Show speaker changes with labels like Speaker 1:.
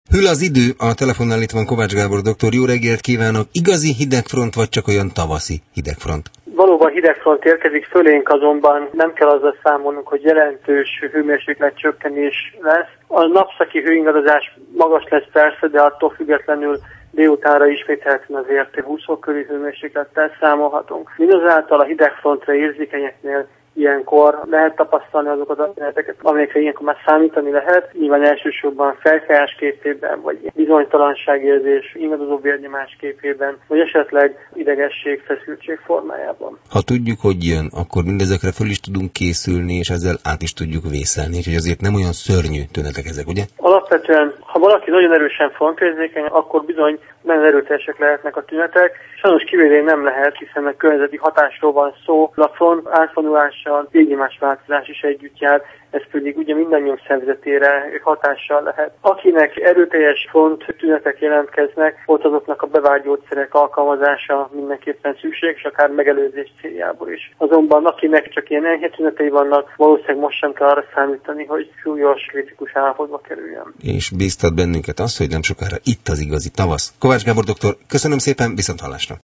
Speaker 1: Hűl az idő, a telefonnál itt van Kovács Gábor doktor, jó reggelt kívánok! Igazi hidegfront, vagy csak olyan tavaszi hidegfront?
Speaker 2: Valóban hidegfront érkezik fölénk, azonban nem kell azzal számolnunk, hogy jelentős hőmérséklet csökkenés lesz. A napszaki hőingadozás magas lesz persze, de attól függetlenül délutánra ismételten azért 20 fok körüli hőmérséklettel számolhatunk. Mindazáltal a hidegfrontra érzékenyeknél ilyenkor lehet tapasztalni azokat a tüneteket, amelyekre ilyenkor már számítani lehet. Nyilván elsősorban felfájás képében, vagy bizonytalanságérzés, ingadozó vérnyomás képében, vagy esetleg idegesség, feszültség formájában.
Speaker 1: Ha tudjuk, hogy jön, akkor mindezekre föl is tudunk készülni, és ezzel át is tudjuk vészelni, úgyhogy azért nem olyan szörnyű tünetek ezek, ugye?
Speaker 2: Alapvetően, ha valaki nagyon erősen frontérzékeny, akkor bizony nagyon erőteljesek lehetnek a tünetek. Sajnos kivérén nem lehet, hiszen a környezeti hatásról van szó. A front átvonulással légnyomás változás is együtt jár, ez pedig ugye mindannyiunk szervezetére hatással lehet. Akinek erőteljes front tünetek jelentkeznek, ott azoknak a bevált gyógyszerek alkalmazása mindenképpen szükséges, akár megelőzés céljából is. Azonban akinek csak ilyen enyhe tünetei vannak, valószínűleg most sem kell arra számítani, hogy súlyos, kritikus állapotba kerüljön.
Speaker 1: És bíztat bennünket az, hogy nem sokára itt az igazi tavasz. Kovács Gábor doktor, köszönöm szépen, viszonthallásra!